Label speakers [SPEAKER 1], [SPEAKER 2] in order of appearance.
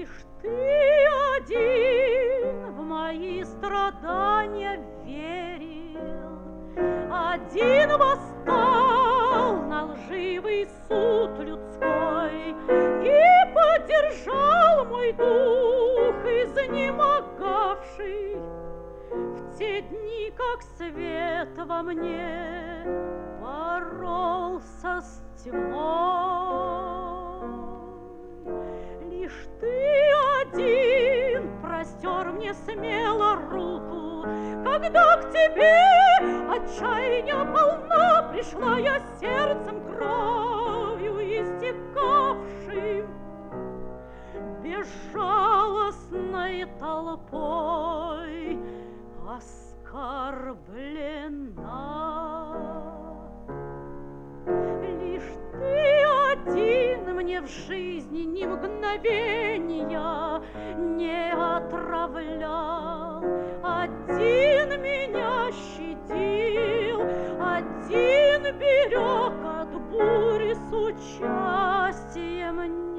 [SPEAKER 1] Лишь ты один в мои страдания верил, один восстал на лживый суд людской и поддержал мой дух, изнемогавший в те дни, как свет во мне боролся с тьмой. Лишь ты один простер мне смело руку, когда к тебе отчаяния полна пришла я сердцем кровью истекавшим, безжалостной толпой оскорблена. Лишь ты один мне в жизни ни мгновения не отравлял, один меня щадил, один берег от бури с участием